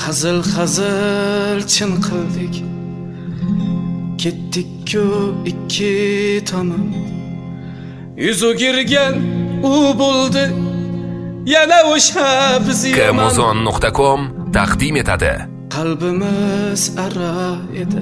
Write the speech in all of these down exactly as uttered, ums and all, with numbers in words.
Hazıl hazıl çın qildik, ketdik-ku ikki tomon. Yuz o'girgan u bo'ldi, yana o'sha biz yomon. Kemozon nuqta com taqdim etadi. Qalbimiz ara edi,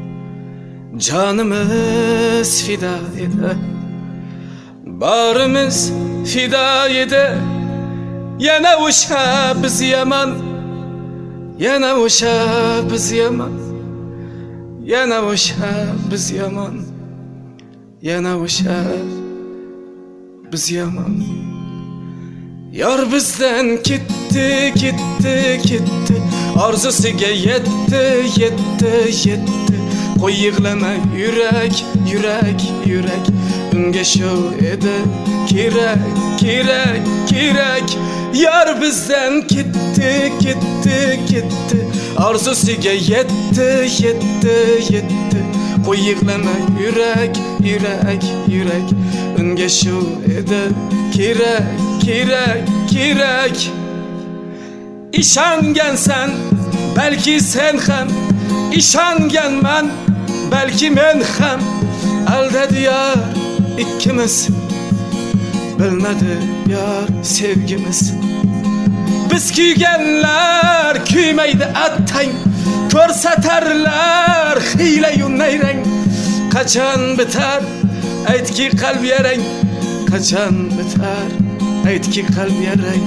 jonimiz fida edi, barimiz fida edi, yana o'sha biz yomon. Yana o'sha biz yomon, yana o'sha biz yomon, yana o'sha biz yomon. Yor bizdan ketdi, ketdi, ketdi, orzusiga yetdi, yetdi, yetdi. Qo'y yig'lama yurak, yurak, yurak, unga shu edi kerak, kerak, kerak. Yor bizdan ketdi, ketdi, ketdi, orzusiga yetdi, yetdi, yetdi. Qo'y yig'lama yurak, yurak, yurak, unga shu edi kerak, kerak, kerak. Ishongansan, balki sen ham, ishonganman, balki men ham. Aldadi yor ikkimiz, bilmadi yor sevgimiz. Biz kuyganlar kuymaydi attang, ko'rsatarlar hiyla-yu nayrang. Qachon bitar aytki qalb yarang, qachon bitar aytki qalb yarang.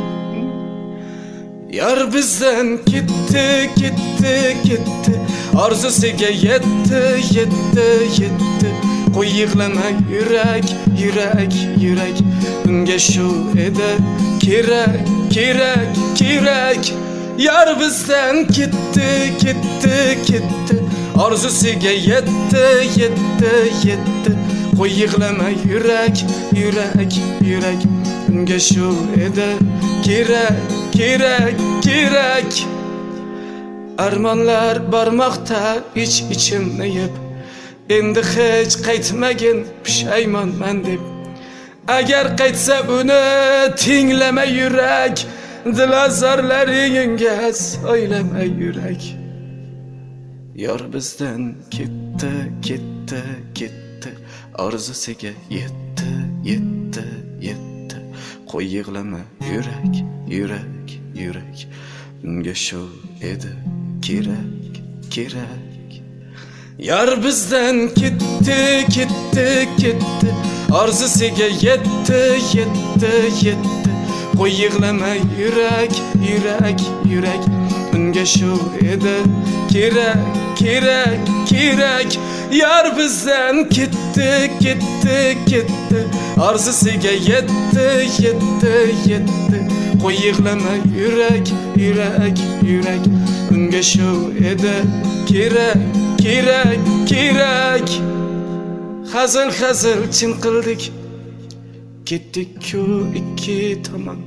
Yor bizdan ketdi, ketdi, ketdi, orzusiga yetdi, yetdi, yetdi. Qo'y yig'lama yurak, yurak, yurak, unga shu edi kerak, kerak, kerak. Yor bizdan ketdi, ketdi, ketdi, orzusiga yetdi, yetdi, yetdi. Qo'y yig'lama yurak, yurak, yurak, unga shu edi kerak, kerak, kerak. Armonlar bormoqda ich ichimni yeb, endi hech qaytmagin pushaymonman deb. Agar qaytsa uni tinglama yurak, dilozorlaringga so'ylama yurak. Yor bizdan ketdi, ketdi, ketdi, orzusiga yetdi, yetdi, yetdi. Qo'y yig'lama yurak, yurak, yurak, unga shu edi kerak, kerak. Yor bizdan ketdi, ketdi, ketdi, orzusiga yetdi, yetdi, yetdi. Qo'y yig'lama yurak, yurak, yurak, unga shu edi kerak, kerak, kerak. Yor bizdan ketdi, ketdi, ketdi, orzusiga yetdi, yetdi, yetdi. Qo'y yig'lama yurak, yurak, yurak, unga shu edi kerak, kerak, kerak. Hazil hazil chin qildik, ketdik-ku ikki tomon.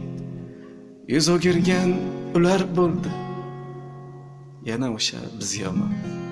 Yuz o'girgan ular bo'ldi, yana o'sha biz yomon.